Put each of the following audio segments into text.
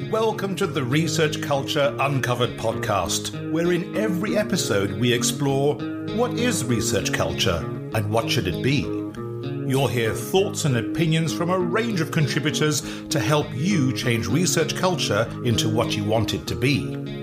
Welcome to the Research Culture Uncovered podcast, where in every episode we explore what is research culture and what should it be. You'll hear thoughts and opinions from a range of contributors to help you change research culture into what you want it to be.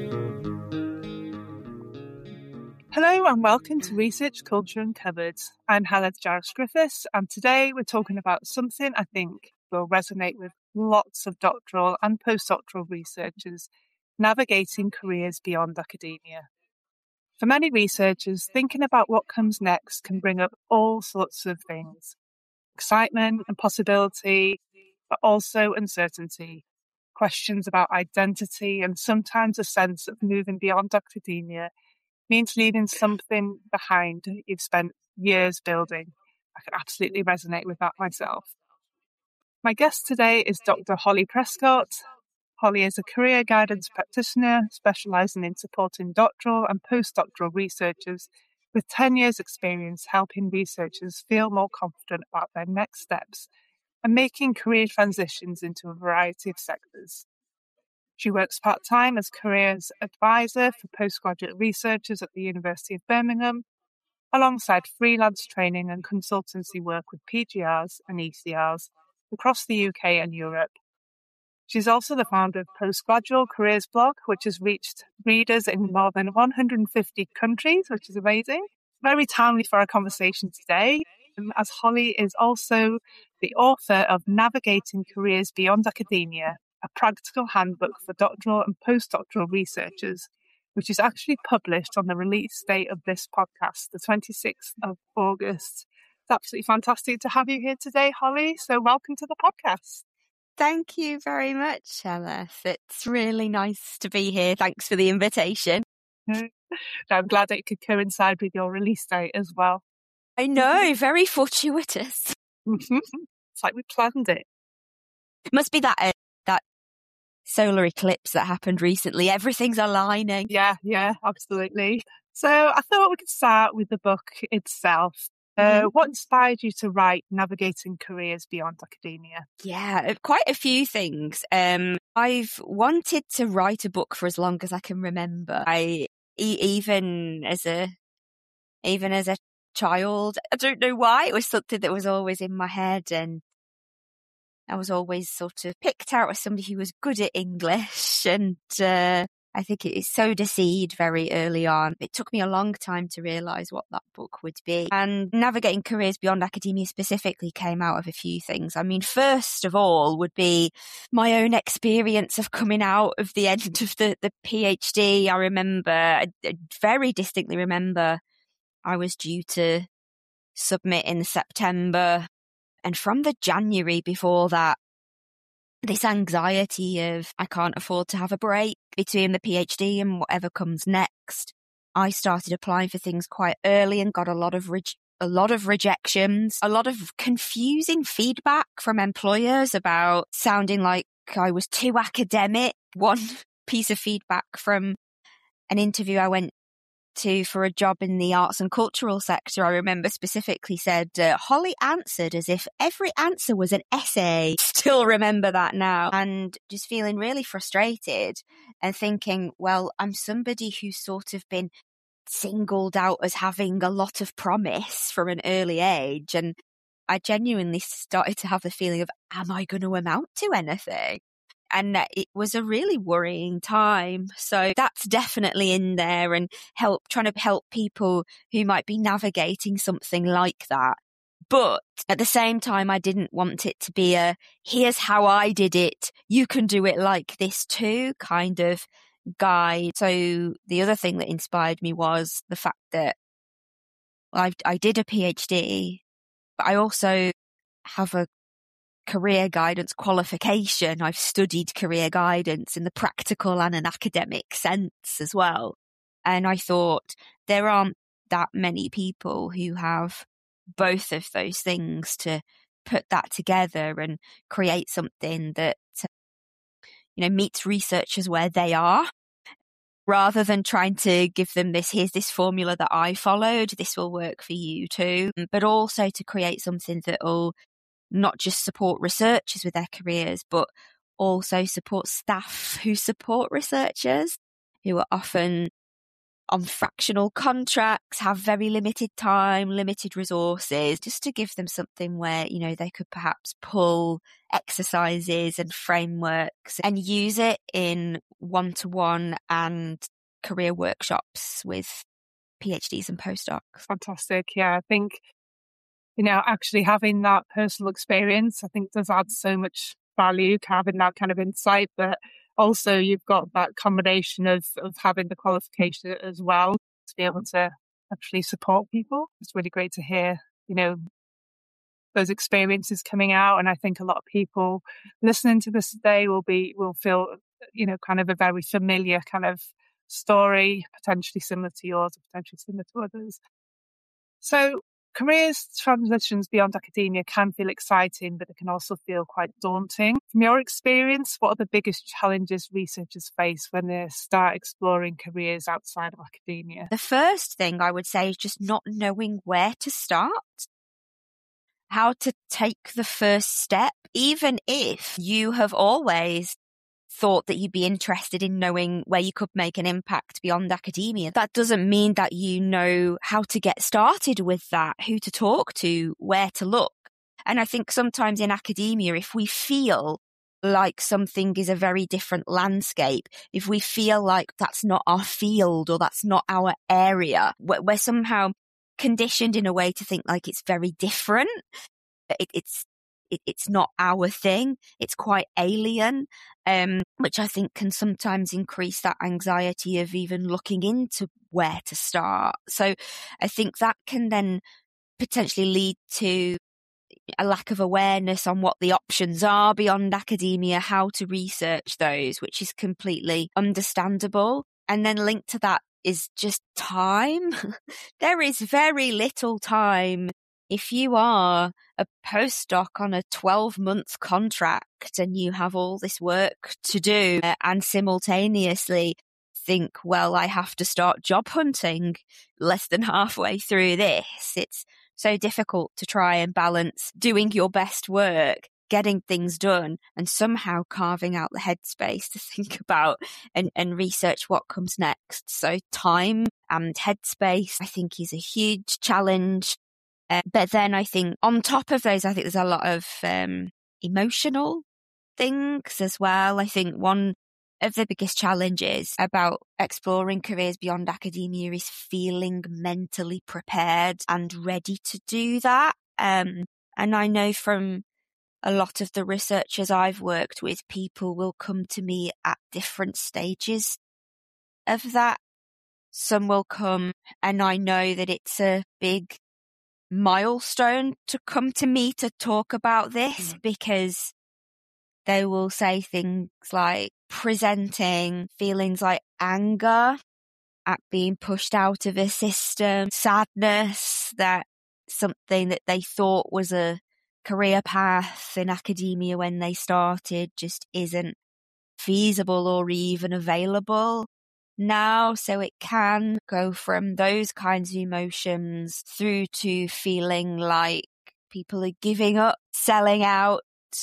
Hello and welcome to Research Culture Uncovered. I'm Helen Jarvis-Griffiths, and today we're talking about something I think will resonate with lots of doctoral and postdoctoral researchers: navigating careers beyond academia. For many researchers, thinking about what comes next can bring up all sorts of things: excitement and possibility, but also uncertainty, questions about identity, and sometimes a sense of moving beyond academia means leaving something behind you've spent years building. I can absolutely resonate with that myself. My guest today is Dr. Holly Prescott. Holly is a career guidance practitioner specialising in supporting doctoral and postdoctoral researchers with 10 years' experience helping researchers feel more confident about their next steps and making career transitions into a variety of sectors. She works part-time as careers advisor for postgraduate researchers at the University of Birmingham, alongside freelance training and consultancy work with PGRs and ECRs across the UK and Europe. She's also the founder of Postgraduate Careers blog, which has reached readers in more than 150 countries, which is amazing. Very timely for our conversation today, as Holly is also the author of Navigating Careers Beyond Academia, a practical handbook for doctoral and postdoctoral researchers, which is actually published on the release date of this podcast, the 26th of August. It's absolutely fantastic to have you here today, Holly. So welcome to the podcast. Thank you very much, Alice. It's really nice to be here. Thanks for the invitation. I'm glad it could coincide with your release date as well. I know, very fortuitous. It's like we planned it. It must be that solar eclipse that happened recently. Everything's aligning. Yeah, absolutely. So I thought we could start with the book itself. What inspired you to write Navigating Careers Beyond Academia? Yeah, quite a few things. I've wanted to write a book for as long as I can remember. Even as a child, I don't know why, it was something that was always in my head, and I was always sort of picked out as somebody who was good at English, and I think it sowed a seed very early on. It took me a long time to realise what that book would be. And Navigating Careers Beyond Academia specifically came out of a few things. I mean, first of all would be my own experience of coming out of the end of the PhD. I very distinctly remember I was due to submit in September. And from the January before that, this anxiety of I can't afford to have a break between the PhD and whatever comes next. I started applying for things quite early and got a lot of rejections, a lot of confusing feedback from employers about sounding like I was too academic. One piece of feedback from an interview I went to for a job in the arts and cultural sector, I remember specifically said, Holly answered as if every answer was an essay. Still remember that now. And just feeling really frustrated and thinking, well, I'm somebody who's sort of been singled out as having a lot of promise from an early age. And I genuinely started to have the feeling of, am I going to amount to anything? And it was a really worrying time. So that's definitely in there, and trying to help people who might be navigating something like that. But at the same time, I didn't want it to be here's how I did it, you can do it like this too kind of guide. So the other thing that inspired me was the fact that I did a PhD, but I also have a career guidance qualification. I've studied career guidance in the practical and an academic sense as well. And I thought there aren't that many people who have both of those things to put that together and create something that, meets researchers where they are, rather than trying to give them here's this formula that I followed, this will work for you too, but also to create something that will not just support researchers with their careers, but also support staff who support researchers, who are often on fractional contracts, have very limited time, limited resources, just to give them something where, you know, they could perhaps pull exercises and frameworks and use it in one-to-one and career workshops with PhDs and postdocs. Fantastic. Yeah, I think, you know, actually having that personal experience, I think does add so much value to having that kind of insight, but also you've got that combination of having the qualification as well to be able to actually support people. It's really great to hear, you know, those experiences coming out. And I think a lot of people listening to this today will feel, you know, kind of a very familiar kind of story, potentially similar to yours, or potentially similar to others. So careers transitions beyond academia can feel exciting, but it can also feel quite daunting. From your experience, what are the biggest challenges researchers face when they start exploring careers outside of academia? The first thing I would say is just not knowing where to start, how to take the first step, even if you have always thought that you'd be interested in knowing where you could make an impact beyond academia. That doesn't mean that you know how to get started with that, who to talk to, where to look. And I think sometimes in academia, if we feel like something is a very different landscape, if we feel like that's not our field or that's not our area, we're somehow conditioned in a way to think like it's very different. It's not our thing. It's quite alien, which I think can sometimes increase that anxiety of even looking into where to start. So I think that can then potentially lead to a lack of awareness on what the options are beyond academia, how to research those, which is completely understandable. And then linked to that is just time. There is very little time. If you are a postdoc on a 12-month contract and you have all this work to do and simultaneously think, well, I have to start job hunting less than halfway through this, it's so difficult to try and balance doing your best work, getting things done, and somehow carving out the headspace to think about and research what comes next. So time and headspace, I think, is a huge challenge. But then I think on top of those, I think there's a lot of emotional things as well. I think one of the biggest challenges about exploring careers beyond academia is feeling mentally prepared and ready to do that. And I know from a lot of the researchers I've worked with, people will come to me at different stages of that. Some will come and I know that it's a big milestone to come to me to talk about this, because they will say things like presenting feelings like anger at being pushed out of a system, sadness that something that they thought was a career path in academia when they started just isn't feasible or even available now. So it can go from those kinds of emotions through to feeling like people are giving up, selling out,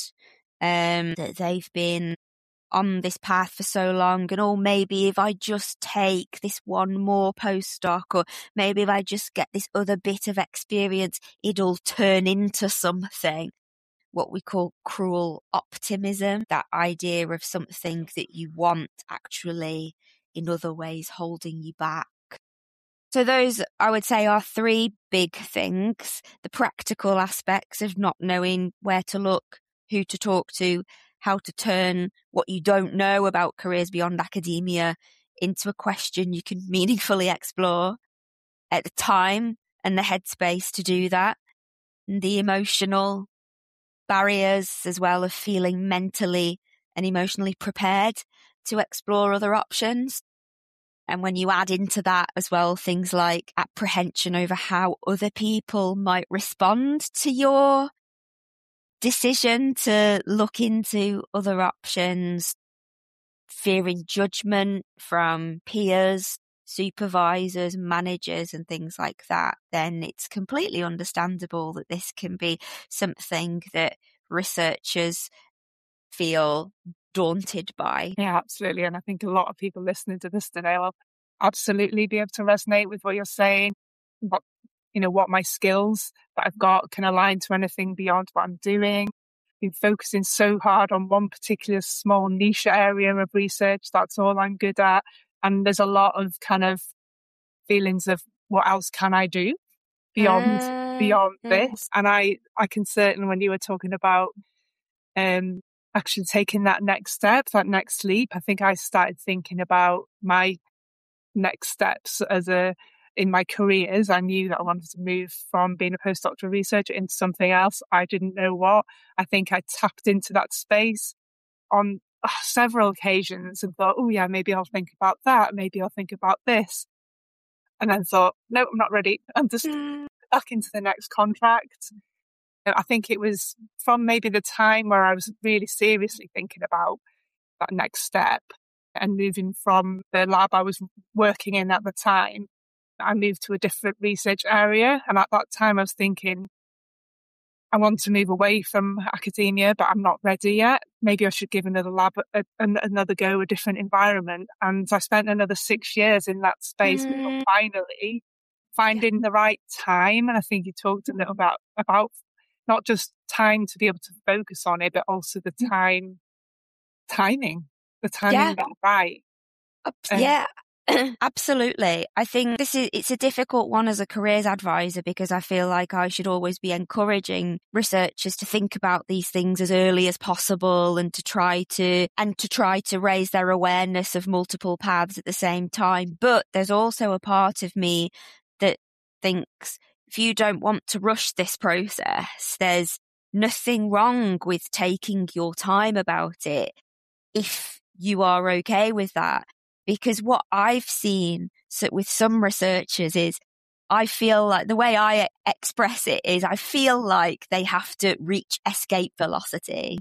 that they've been on this path for so long, and maybe if I just take this one more postdoc, or maybe if I just get this other bit of experience, it'll turn into something. What we call cruel optimism, that idea of something that you want actually in other ways holding you back. So those, I would say, are three big things. The practical aspects of not knowing where to look, who to talk to, how to turn what you don't know about careers beyond academia into a question you can meaningfully explore, at the time and the headspace to do that, and the emotional barriers as well of feeling mentally and emotionally prepared to explore other options. And when you add into that as well things like apprehension over how other people might respond to your decision to look into other options, fearing judgment from peers, supervisors, managers and things like that, then it's completely understandable that this can be something that researchers feel daunted by. Yeah, absolutely. And I think a lot of people listening to this today will absolutely be able to resonate with what you're saying. What my skills that I've got can align to anything beyond what I'm doing. Been focusing so hard on one particular small niche area of research. That's all I'm good at. And there's a lot of kind of feelings of what else can I do beyond this. And I can certainly, when you were talking about actually taking that next step, that next leap, I think I started thinking about my next steps in my careers. I knew that I wanted to move from being a postdoctoral researcher into something else. I didn't know what. I think I tapped into that space on several occasions and thought, oh yeah, maybe I'll think about that. Maybe I'll think about this. And then thought, no, I'm not ready. I'm just back into the next contract. I think it was from maybe the time where I was really seriously thinking about that next step and moving from the lab I was working in at the time. I moved to a different research area. And at that time I was thinking, I want to move away from academia, but I'm not ready yet. Maybe I should give another lab another go, a different environment. And I spent another 6 years in that space before finally finding the right time. And I think you talked a little about not just time to be able to focus on it, but also the timing right. Yeah. Absolutely. I think it's a difficult one as a careers advisor, because I feel like I should always be encouraging researchers to think about these things as early as possible and to try to raise their awareness of multiple paths at the same time. But there's also a part of me that thinks if you don't want to rush this process, there's nothing wrong with taking your time about it if you are okay with that. Because what I've seen with some researchers is, I feel like the way I express it is, I feel like they have to reach escape velocity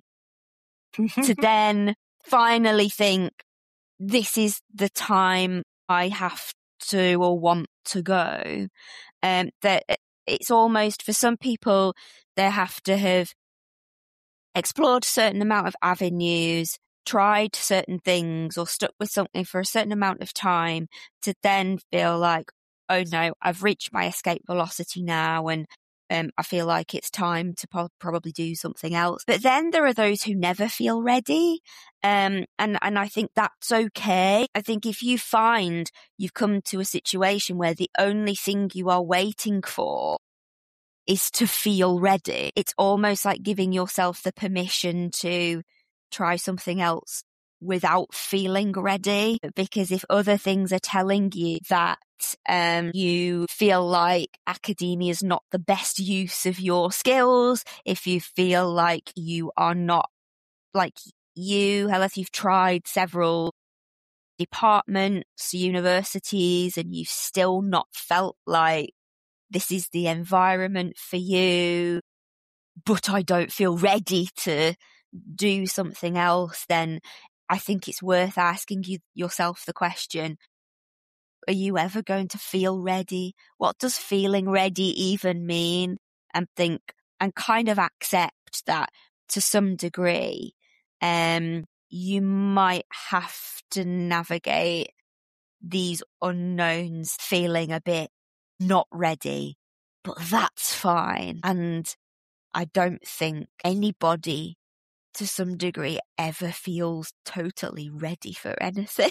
to then finally think, this is the time I have to or want to go. That it's almost, for some people, they have to have explored a certain amount of avenues, tried certain things, or stuck with something for a certain amount of time to then feel like, oh no, I've reached my escape velocity now, and I feel like it's time to probably do something else. But then there are those who never feel ready, and I think that's okay. I think if you find you've come to a situation where the only thing you are waiting for is to feel ready, it's almost like giving yourself the permission to try something else without feeling ready. Because if other things are telling you that you feel like academia is not the best use of your skills, if you feel like you are not, like unless you've tried several departments, universities, and you've still not felt like this is the environment for you, but I don't feel ready to do something else, then I think it's worth asking yourself the question, are you ever going to feel ready? What does feeling ready even mean? And kind of accept that to some degree, you might have to navigate these unknowns feeling a bit not ready, but that's fine. And I don't think anybody to some degree ever feels totally ready for anything.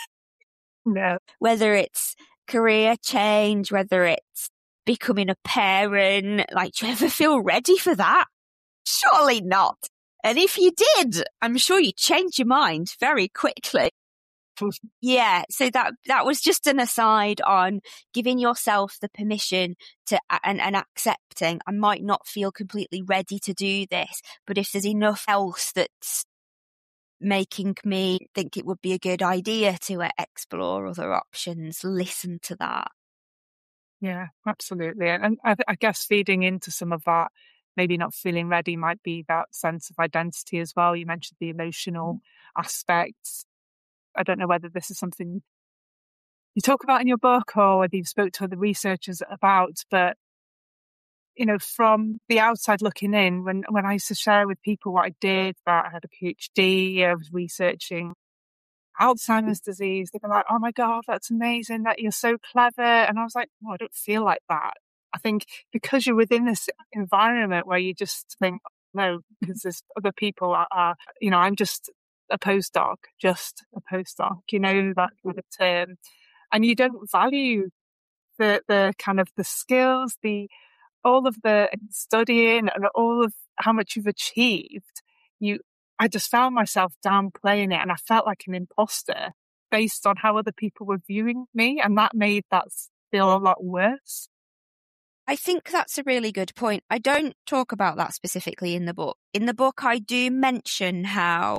No. Whether it's career change, whether it's becoming a parent, like, do you ever feel ready for that? Surely not. And if you did, I'm sure you'd change your mind very quickly. Yeah, so that was just an aside on giving yourself the permission to and accepting, I might not feel completely ready to do this, but if there's enough else that's making me think it would be a good idea to explore other options, listen to that. Yeah, absolutely. And I guess feeding into some of that, maybe not feeling ready, might be that sense of identity as well. You mentioned the emotional aspects. I don't know whether this is something you talk about in your book or whether you've spoke to other researchers about, but from the outside looking in, when I used to share with people what I did, that I had a PhD, I was researching Alzheimer's disease, they were like, "Oh my God, that's amazing, that you're so clever." And I was like, "No, I don't feel like that." I think because you're within this environment where you just think, no, because there's other people are, I'm just a postdoc, that kind of term. And you don't value the kind of the skills, all of the studying and all of how much you've achieved. I just found myself downplaying it, and I felt like an imposter based on how other people were viewing me. And that made that feel a lot worse. I think that's a really good point. I don't talk about that specifically in the book. In the book, I do mention how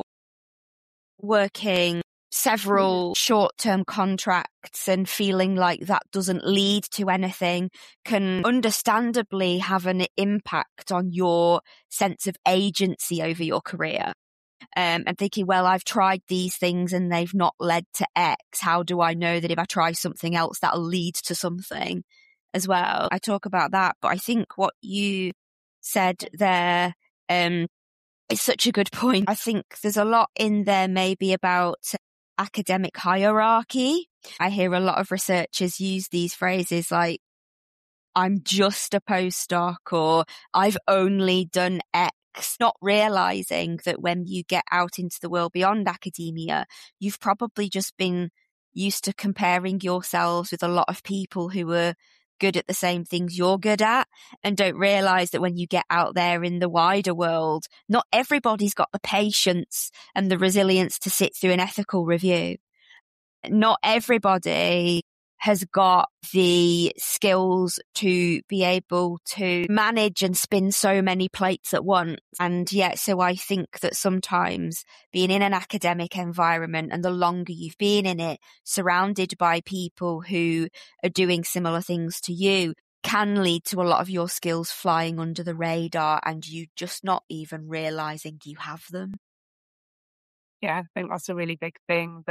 working several short-term contracts and feeling like that doesn't lead to anything can understandably have an impact on your sense of agency over your career. And thinking, well, I've tried these things and they've not led to X. How do I know that if I try something else, that'll lead to something as well? I talk about that, but I think what you said there is such a good point. I think there's a lot in there maybe about academic hierarchy. I hear a lot of researchers use these phrases like, I'm just a postdoc, or I've only done X, not realizing that when you get out into the world beyond academia, you've probably just been used to comparing yourselves with a lot of people who are good at the same things you're good at, and don't realize that when you get out there in the wider world, not everybody's got the patience and the resilience to sit through an ethical review. Not everybody has got the skills to be able to manage and spin so many plates at once. And yeah, so I think that sometimes being in an academic environment, and the longer you've been in it, surrounded by people who are doing similar things to you, can lead to a lot of your skills flying under the radar and you just not even realizing you have them. Yeah, I think that's a really big thing.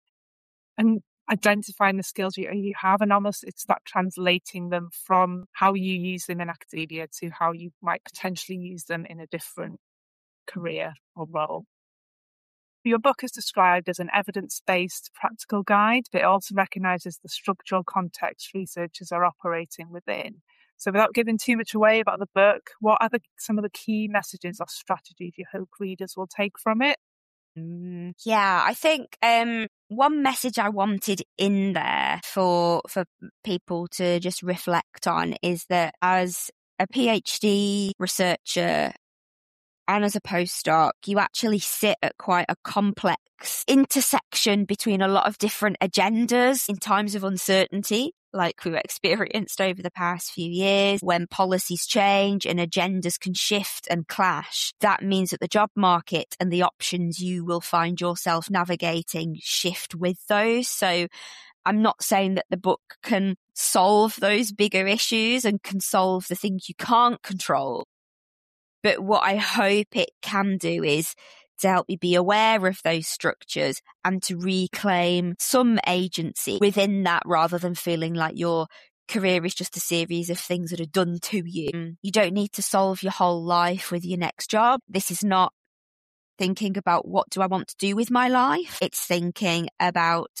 And identifying the skills you have, and almost it's that translating them from how you use them in academia to how you might potentially use them in a different career or role. Your book is described as an evidence-based practical guide, but it also recognises the structural context researchers are operating within. So without giving too much away about the book, what are some of the key messages or strategies you hope readers will take from it? Yeah, I think one message I wanted in there for people to just reflect on is that as a PhD researcher and as a postdoc, you actually sit at quite a complex intersection between a lot of different agendas in times of uncertainty, like we've experienced over the past few years. When policies change and agendas can shift and clash, that means that the job market and the options you will find yourself navigating shift with those. So I'm not saying that the book can solve those bigger issues and can solve the things you can't control. But what I hope it can do is to help you be aware of those structures and to reclaim some agency within that, rather than feeling like your career is just a series of things that are done to you. You don't need to solve your whole life with your next job. This is not thinking about what do I want to do with my life. It's thinking about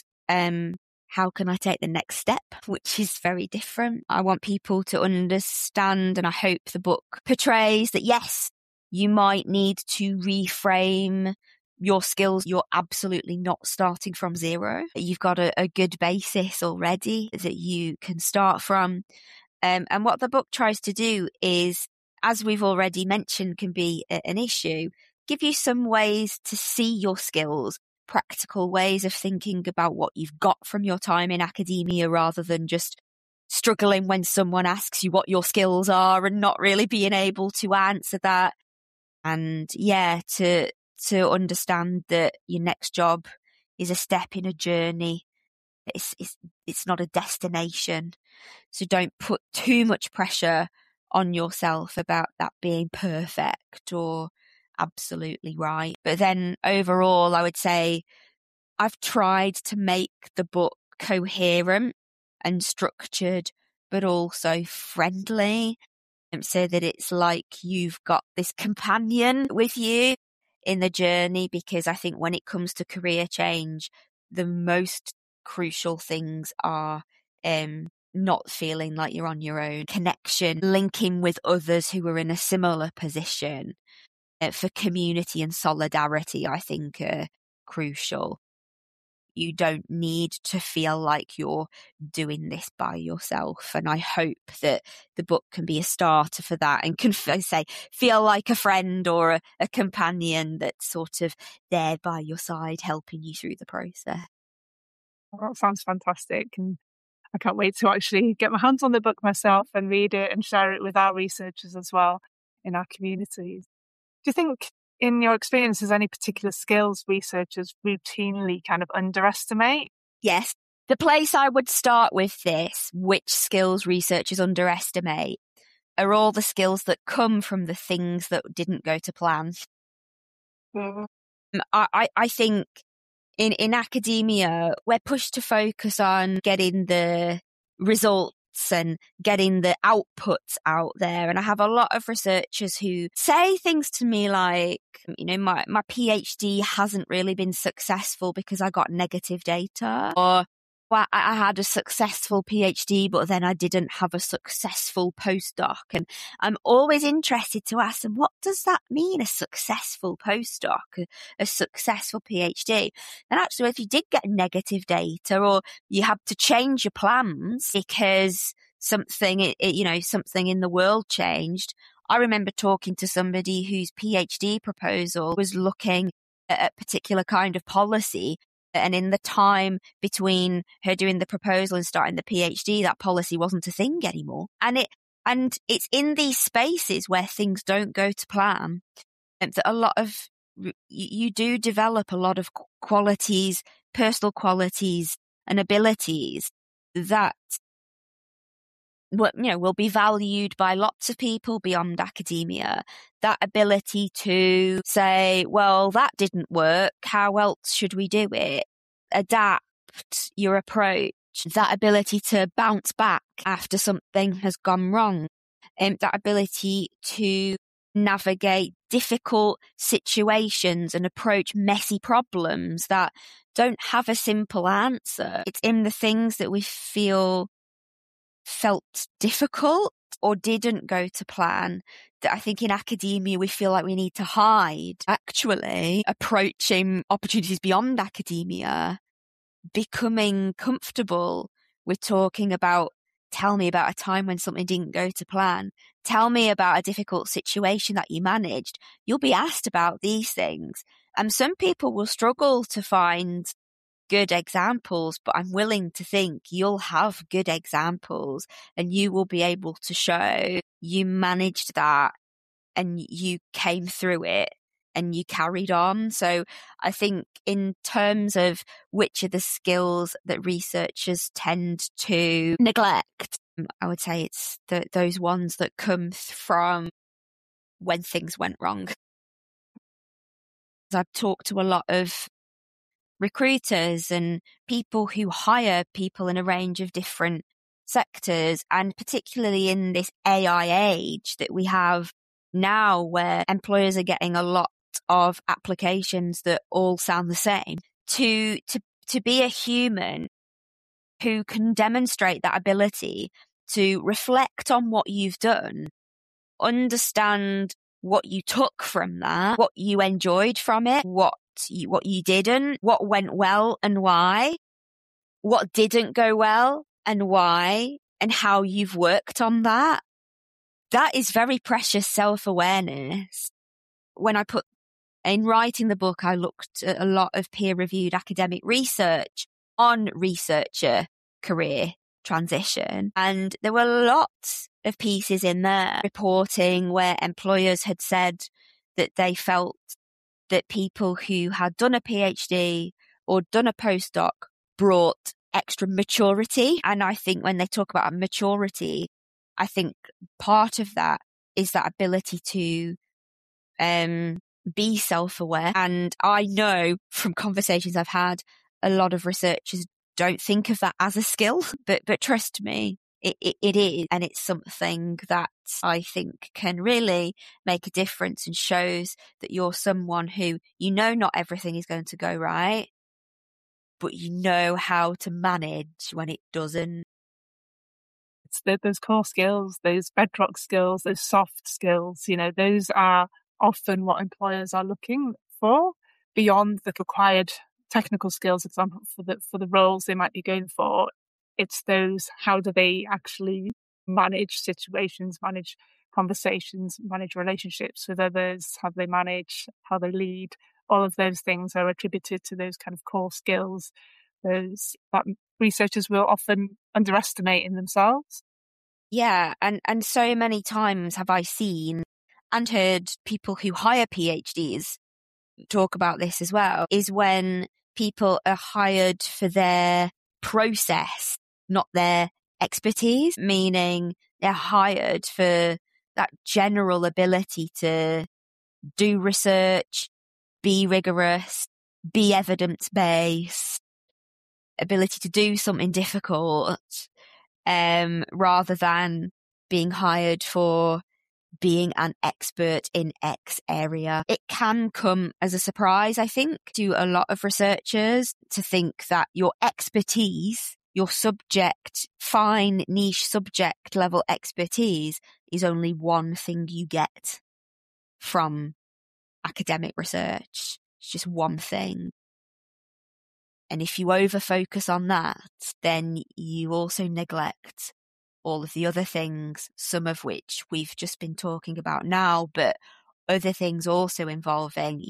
how can I take the next step, which is very different. I want people to understand, and I hope the book portrays that, yes, you might need to reframe your skills. You're absolutely not starting from zero. You've got a good basis already that you can start from. And what the book tries to do is, as we've already mentioned, can be an issue, give you some ways to see your skills, practical ways of thinking about what you've got from your time in academia, rather than just struggling when someone asks you what your skills are and not really being able to answer that. And yeah, to understand that your next job is a step in a journey. It's not a destination. So don't put too much pressure on yourself about that being perfect or absolutely right. But then overall, I would say I've tried to make the book coherent and structured, but also friendly. so that it's like you've got this companion with you in the journey. Because I think when it comes to career change, the most crucial things are not feeling like you're on your own, connection, linking with others who are in a similar position, for community and solidarity, I think are crucial. You don't need to feel like you're doing this by yourself. And I hope that the book can be a starter for that and can, feel like a friend or a companion that's sort of there by your side, helping you through the process. That sounds fantastic. And I can't wait to actually get my hands on the book myself and read it and share it with our researchers as well in our communities. Do you think, in your experience, there's any particular skills researchers routinely kind of underestimate? Yes. The place I would start with this, which skills researchers underestimate, are all the skills that come from the things that didn't go to plan. Mm-hmm. I think in academia, we're pushed to focus on getting the results and getting the outputs out there. And I have a lot of researchers who say things to me like, my PhD hasn't really been successful because I got negative data, or well, I had a successful PhD, but then I didn't have a successful postdoc. And I'm always interested to ask them, what does that mean, a successful postdoc, a successful PhD? And actually, if you did get negative data, or you had to change your plans because something, something in the world changed. I remember talking to somebody whose PhD proposal was looking at a particular kind of policy. And in the time between her doing the proposal and starting the PhD, that policy wasn't a thing anymore. And it's in these spaces where things don't go to plan that a lot of, you do develop a lot of qualities, personal qualities and abilities that will be valued by lots of people beyond academia. That ability to say, well, that didn't work. How else should we do it? Adapt your approach. That ability to bounce back after something has gone wrong. That ability to navigate difficult situations and approach messy problems that don't have a simple answer. It's in the things that we felt difficult or didn't go to plan that I think in academia we feel like we need to hide. Actually, approaching opportunities beyond academia, becoming comfortable with talking about, tell me about a time when something didn't go to plan. Tell me about a difficult situation that you managed. You'll be asked about these things. And some people will struggle to find good examples, but I'm willing to think you'll have good examples and you will be able to show you managed that and you came through it and you carried on. So I think in terms of which are the skills that researchers tend to neglect, I would say it's those ones that come from when things went wrong. I've talked to a lot of recruiters and people who hire people in a range of different sectors, and particularly in this AI age that we have now, where employers are getting a lot of applications that all sound the same. To be a human who can demonstrate that ability to reflect on what you've done, understand what you took from that, what you enjoyed from it, what you didn't, what went well and why, what didn't go well and why, and how you've worked on that. That is very precious self-awareness. In writing the book, I looked at a lot of peer-reviewed academic research on researcher career transition. And there were lots of pieces in there reporting where employers had said that they felt that people who had done a PhD or done a postdoc brought extra maturity. And I think when they talk about maturity, I think part of that is that ability to be self-aware. And I know from conversations I've had, a lot of researchers don't think of that as a skill, but trust me, It is, and it's something that I think can really make a difference and shows that you're someone who, not everything is going to go right, but you know how to manage when it doesn't. It's those core skills, those bedrock skills, those soft skills, those are often what employers are looking for beyond the required technical skills, example, for the roles they might be going for. It's those, how do they actually manage situations, manage conversations, manage relationships with others, how they manage, how they lead. All of those things are attributed to those kind of core skills, those that researchers will often underestimate in themselves. Yeah, and so many times have I seen and heard people who hire PhDs talk about this as well, is when people are hired for their process, not their expertise, meaning they're hired for that general ability to do research, be rigorous, be evidence-based, ability to do something difficult, rather than being hired for being an expert in X area. It can come as a surprise, I think, to a lot of researchers to think that your expertise, your fine niche subject level expertise is only one thing you get from academic research. It's just one thing. And if you over-focus on that, then you also neglect all of the other things, some of which we've just been talking about now, but other things also involving,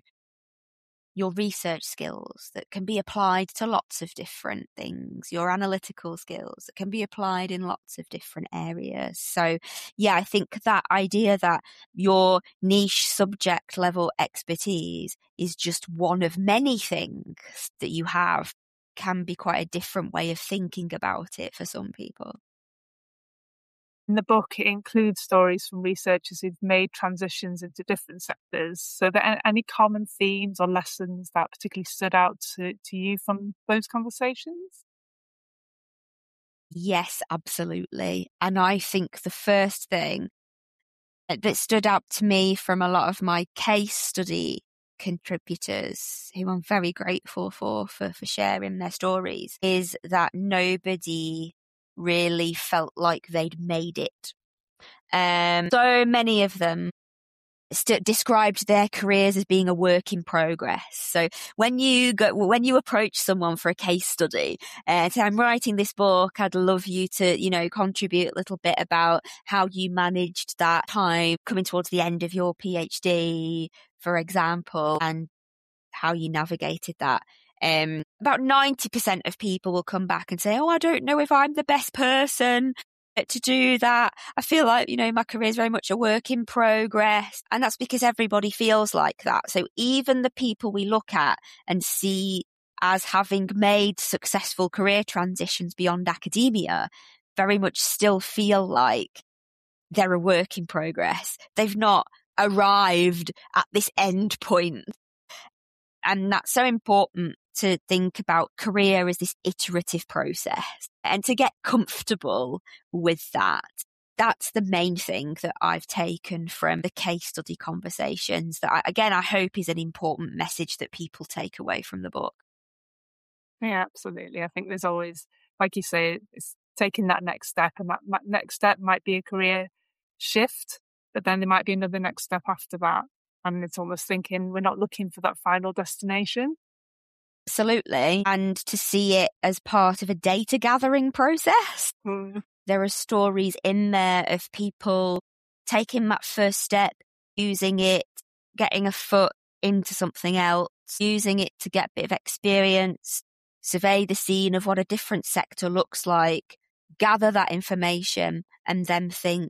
your research skills that can be applied to lots of different things, your analytical skills that can be applied in lots of different areas. So yeah, I think that idea that your niche subject level expertise is just one of many things that you have can be quite a different way of thinking about it for some people. In the book, it includes stories from researchers who've made transitions into different sectors. So, are there any common themes or lessons that particularly stood out to you from those conversations? Yes, absolutely. And I think the first thing that stood out to me from a lot of my case study contributors, who I'm very grateful for sharing their stories, is that nobody really felt like they'd made it. So many of them described their careers as being a work in progress. So when you approach someone for a case study and say, I'm writing this book, I'd love you to, contribute a little bit about how you managed that time coming towards the end of your PhD, for example, and how you navigated that. About 90% of people will come back and say, I don't know if I'm the best person to do that. I feel like, my career is very much a work in progress. And that's because everybody feels like that. So even the people we look at and see as having made successful career transitions beyond academia very much still feel like they're a work in progress. They've not arrived at this end point. And that's so important to think about career as this iterative process and to get comfortable with that. That's the main thing that I've taken from the case study conversations that, I hope is an important message that people take away from the book. Yeah, absolutely. I think there's always, like you say, it's taking that next step, and that next step might be a career shift, but then there might be another next step after that. And it's almost thinking we're not looking for that final destination. Absolutely. And to see it as part of a data gathering process. There are stories in there of people taking that first step, using it, getting a foot into something else, using it to get a bit of experience, survey the scene of what a different sector looks like, gather that information, and then think,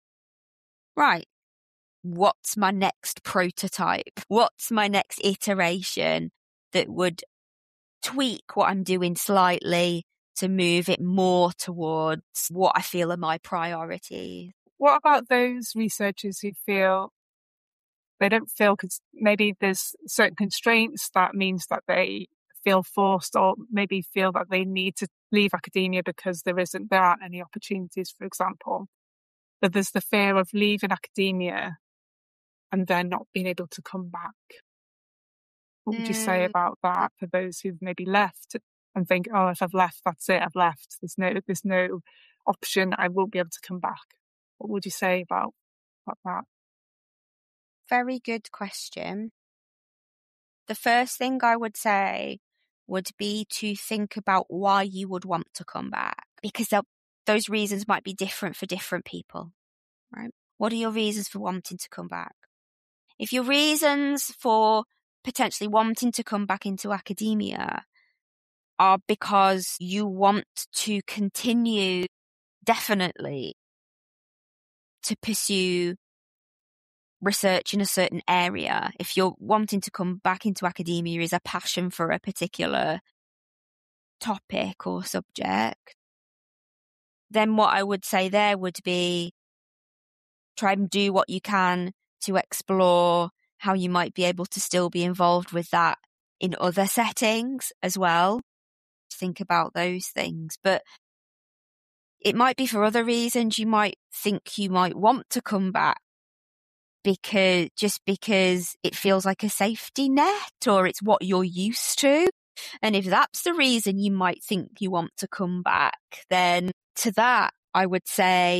right, what's my next prototype? What's my next iteration that would tweak what I'm doing slightly to move it more towards what I feel are my priorities? What about those researchers who feel they don't feel, because maybe there's certain constraints that means that they feel forced or maybe feel that they need to leave academia because there aren't any opportunities, for example. But there's the fear of leaving academia and then not being able to come back. What would you say about that for those who've maybe left and think, oh, if I've left, that's it, I've left. There's no option, I won't be able to come back. What would you say about that? Very good question. The first thing I would say would be to think about why you would want to come back, because those reasons might be different for different people, right? What are your reasons for wanting to come back? If your reasons for potentially wanting to come back into academia are because you want to continue definitely to pursue research in a certain area, if you're wanting to come back into academia is a passion for a particular topic or subject, then what I would say there would be try and do what you can to explore how you might be able to still be involved with that in other settings as well. Think about those things. But it might be for other reasons. You might think you might want to come back because it feels like a safety net or it's what you're used to. And if that's the reason you might think you want to come back, then to that, I would say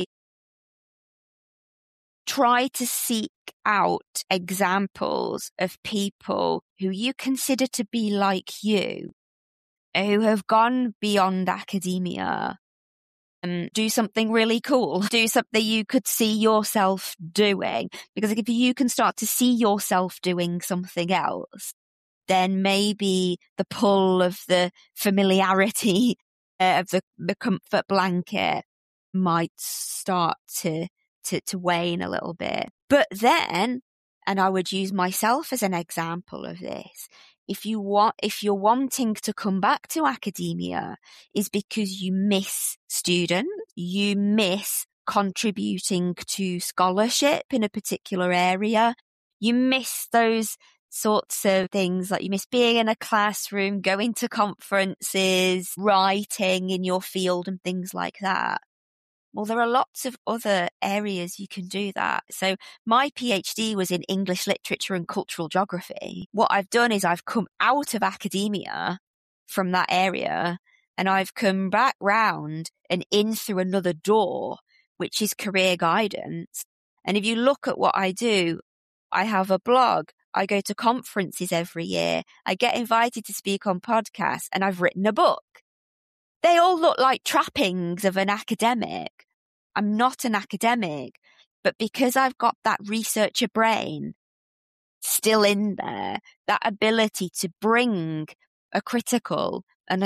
try to seek out examples of people who you consider to be like you, who have gone beyond academia and do something really cool, do something you could see yourself doing. Because if you can start to see yourself doing something else, then maybe the pull of the familiarity of the comfort blanket might start to wane a little bit. But then, and I would use myself as an example of this, if you're wanting to come back to academia is because you miss students, you miss contributing to scholarship in a particular area, you miss those sorts of things, like you miss being in a classroom, going to conferences, writing in your field and things like that. Well, there are lots of other areas you can do that. So my PhD was in English literature and cultural geography. What I've done is I've come out of academia from that area and I've come back round and in through another door, which is career guidance. And if you look at what I do, I have a blog. I go to conferences every year. I get invited to speak on podcasts and I've written a book. They all look like trappings of an academic. I'm not an academic, but because I've got that researcher brain still in there, that ability to bring a critical and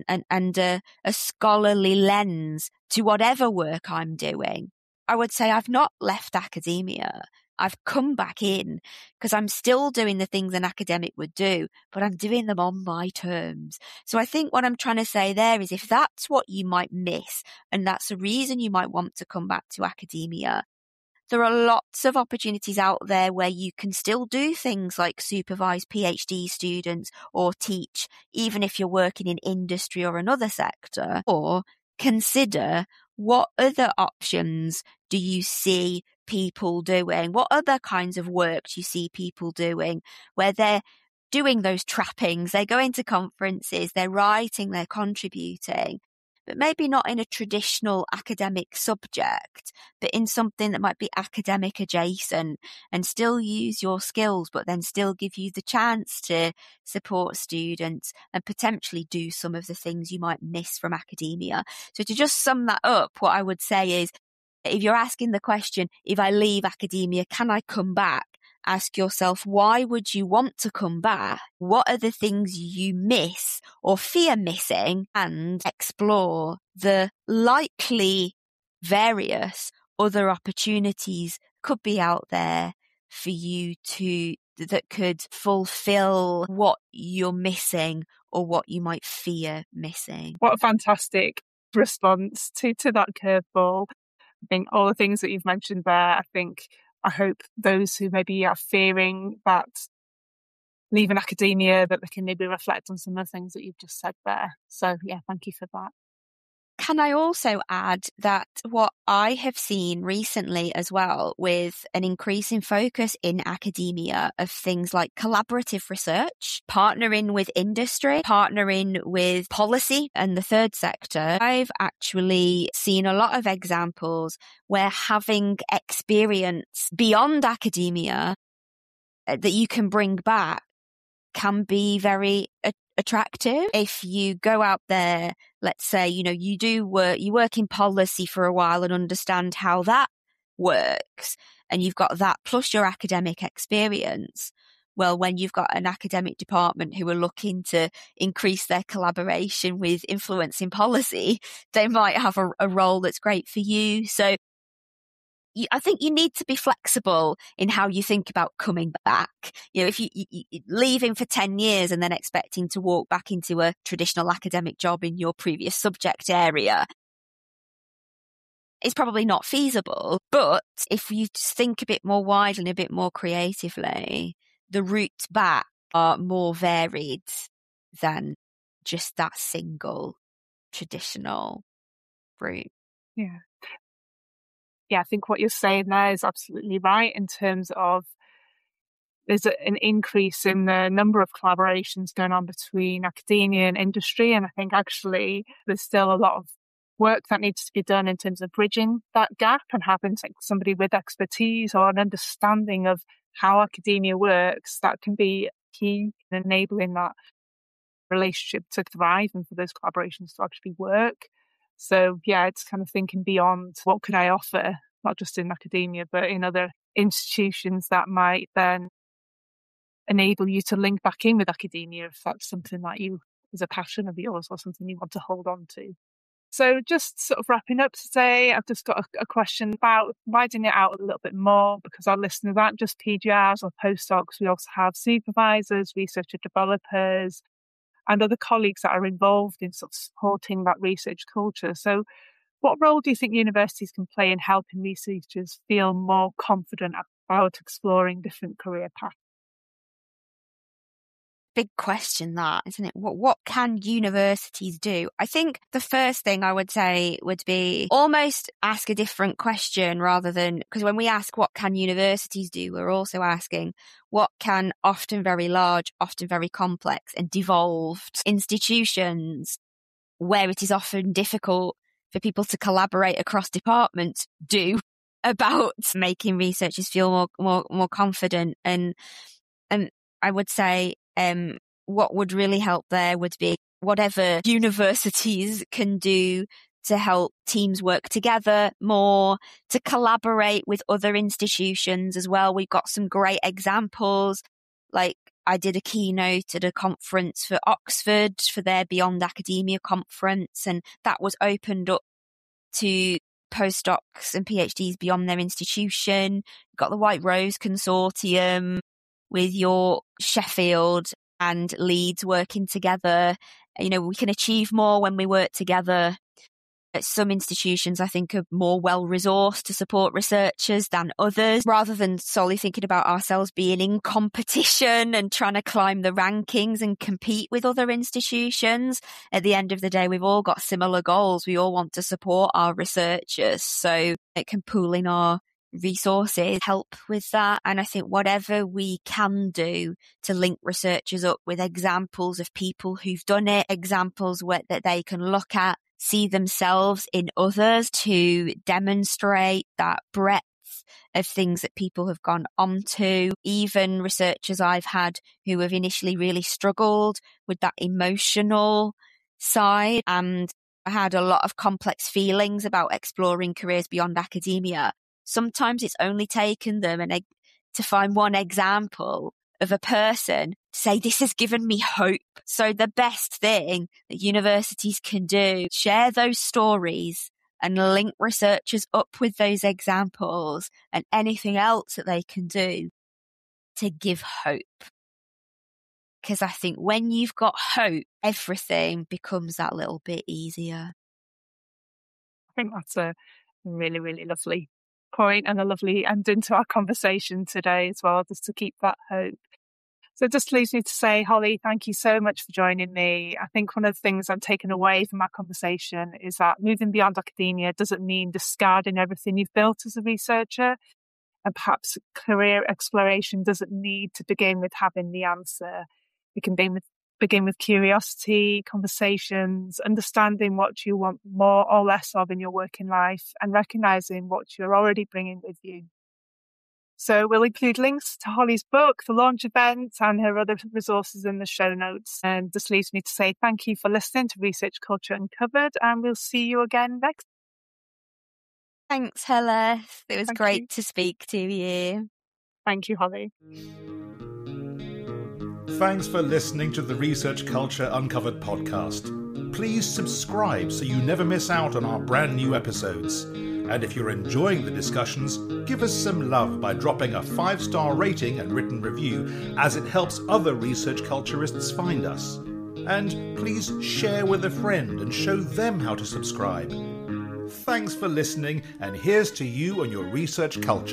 a scholarly lens to whatever work I'm doing, I would say I've not left academia. I've come back in because I'm still doing the things an academic would do, but I'm doing them on my terms. So I think what I'm trying to say there is if that's what you might miss and that's the reason you might want to come back to academia, there are lots of opportunities out there where you can still do things like supervise PhD students or teach, even if you're working in industry or another sector, or consider what other options do you see people doing? What other kinds of work do you see people doing where they're doing those trappings? They're going to conferences, they're writing, they're contributing, but maybe not in a traditional academic subject, but in something that might be academic adjacent and still use your skills, but then still give you the chance to support students and potentially do some of the things you might miss from academia. So to just sum that up, what I would say is, if you're asking the question, if I leave academia, can I come back? Ask yourself, why would you want to come back? What are the things you miss or fear missing? And explore the likely various other opportunities could be out there for you that could fulfill what you're missing or what you might fear missing. What a fantastic response to that curveball. I think all the things that you've mentioned there, I hope those who maybe are fearing that leaving academia, that they can maybe reflect on some of the things that you've just said there. So yeah, thank you for that. Can I also add that what I have seen recently as well, with an increasing focus in academia of things like collaborative research, partnering with industry, partnering with policy and the third sector, I've actually seen a lot of examples where having experience beyond academia that you can bring back can be very attractive. If you go out there, let's say, you work in policy for a while and understand how that works, and you've got that plus your academic experience. Well, when you've got an academic department who are looking to increase their collaboration with influencing policy, they might have a role that's great for you. So I think you need to be flexible in how you think about coming back. If you leaving for 10 years and then expecting to walk back into a traditional academic job in your previous subject area, it's probably not feasible. But if you just think a bit more widely and a bit more creatively, the routes back are more varied than just that single traditional route. Yeah. Yeah, I think what you're saying there is absolutely right in terms of there's an increase in the number of collaborations going on between academia and industry. And I think actually there's still a lot of work that needs to be done in terms of bridging that gap and having somebody with expertise or an understanding of how academia works that can be key in enabling that relationship to thrive and for those collaborations to actually work. So yeah, it's kind of thinking beyond what can I offer, not just in academia, but in other institutions that might then enable you to link back in with academia if that's something that is a passion of yours or something you want to hold on to. So just sort of wrapping up today, I've just got a question about widening it out a little bit more, because our listeners aren't just PGRs or postdocs. We also have supervisors, researcher developers, and other colleagues that are involved in sort of supporting that research culture. So what role do you think universities can play in helping researchers feel more confident about exploring different career paths? Big question, that, isn't it? What can universities do? I think the first thing I would say would be almost ask a different question, rather than, because when we ask what can universities do, we're also asking what can often very large, often very complex and devolved institutions, where it is often difficult for people to collaborate across departments, do about making researchers feel more confident. And I would say what would really help there would be whatever universities can do to help teams work together more, to collaborate with other institutions as well. We've got some great examples. Like, I did a keynote at a conference for Oxford for their Beyond Academia conference, and that was opened up to postdocs and PhDs beyond their institution. We've got the White Rose Consortium with York, Sheffield and Leeds working together. We can achieve more when we work together. Some institutions, I think, are more well-resourced to support researchers than others. Rather than solely thinking about ourselves being in competition and trying to climb the rankings and compete with other institutions, at the end of the day, we've all got similar goals. We all want to support our researchers. So it can pool in our resources, help with that. And I think whatever we can do to link researchers up with examples of people who've done it, examples that they can look at, see themselves in others, to demonstrate that breadth of things that people have gone on to. Even researchers I've had who have initially really struggled with that emotional side, and I had a lot of complex feelings about exploring careers beyond academia. Sometimes it's only taken them to find one example of a person to say, this has given me hope. So the best thing that universities can do, share those stories and link researchers up with those examples and anything else that they can do to give hope. Because I think when you've got hope, everything becomes that little bit easier. I think that's a really, really lovely point and a lovely ending to our conversation today as well, just to keep that hope. So it just leaves me to say, Holly, thank you so much for joining me. I think one of the things I'm taking away from our conversation is that moving beyond academia doesn't mean discarding everything you've built as a researcher. And perhaps career exploration doesn't need to begin with having the answer. It can begin with curiosity, conversations, understanding what you want more or less of in your working life, and recognising what you're already bringing with you. So we'll include links to Holly's book, the launch event, and her other resources in the show notes. And just leaves me to say thank you for listening to Research Culture Uncovered, and we'll see you again next. Thanks, Helle. It was great to speak to you. Thank you, Holly. Thanks for listening to the Research Culture Uncovered podcast. Please subscribe so you never miss out on our brand new episodes. And if you're enjoying the discussions, give us some love by dropping a 5-star rating and written review, as it helps other research culturists find us. And please share with a friend and show them how to subscribe. Thanks for listening, and here's to you and your research culture.